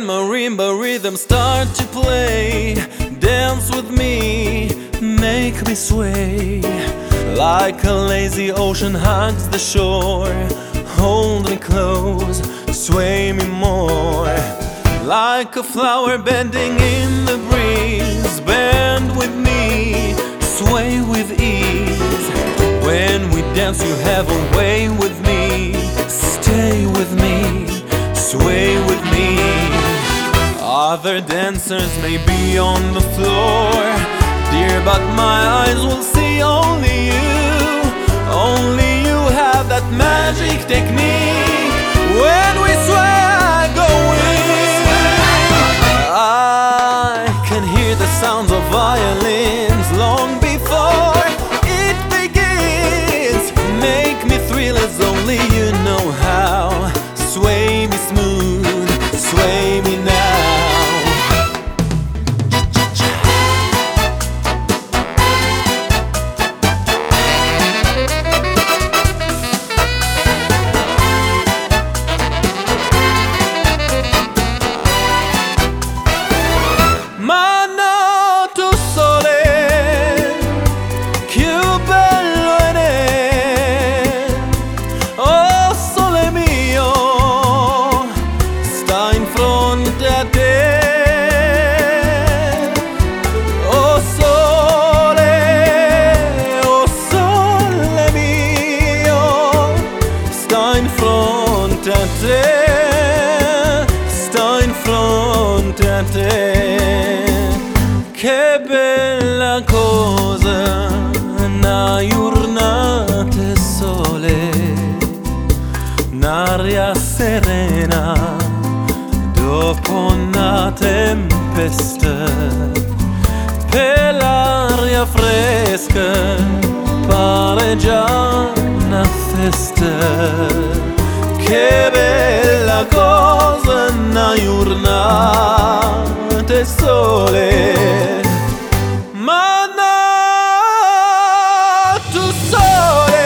when marimba rhythms start to play. Dance with me, make me sway. Like a lazy ocean hugs the shore. Hold me close, sway me more. Like a flower bending in the breeze. Bend with me, sway with ease. When we dance you have a way with me. Stay with me, sway with me. Other dancers may be on the floor, dear, but my eyes will see only you. Only you have that magic technique. When we sway I go weak. I can hear the sounds of violins long before it begins. Make me thrill as only you know how. Sway me smooth, sway me now. Mano tu sole, più bello è ne. Oh sole mio, sta in fronte a te. Oh sole mio, sta in fronte a te. Sta in fronte a te. Che bella cosa, una giornata e sole, un'aria serena dopo una tempesta. Per l'aria fresca pare già una festa. Che bella cosa, una giornata e sole. Ma no, tu sole,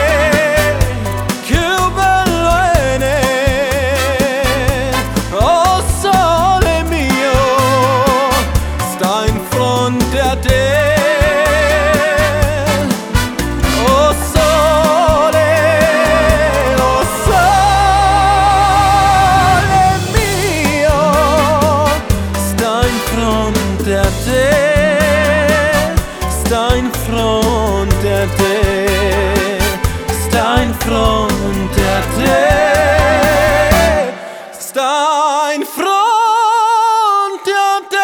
più bello è ne. Oh sole mio, sta in fronte a te. Oh sole mio, sta in fronte a te. Sta in fronte a te. Sta in fronte a te. Sta in fronte a te.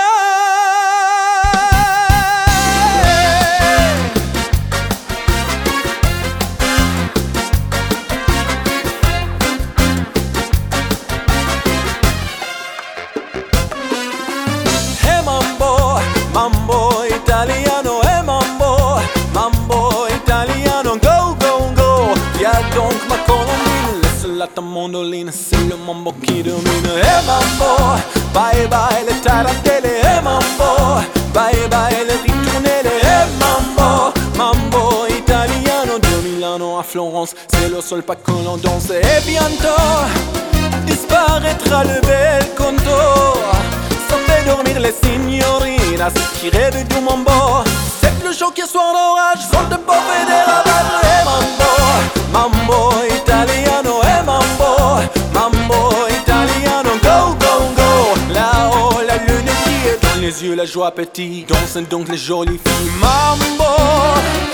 Hey mambo, mambo italiano, hey mambo, mambo italiano, go go go. Viens donc ma colombine, laisse-la ta mandoline, c'est le mambo qui domine. Hey mambo, bye bye le tarantelle, hey mambo, bye bye le ritournelle, hey mambo, mambo italiano, de Milano à Florence, c'est le sol pas que l'on danse. Et bientôt disparaîtra le bel contour. Ça fait dormir les signorinas qui rêvent du mambo. C'est plus chaud qu'un soir d'orage, sont de beaux et des ravages. Et mambo, mambo italiano, et mambo, mambo italiano, go go go. Là-haut la lune brille, dans les yeux la joie pétille, dansent donc les jolies filles. Mambo.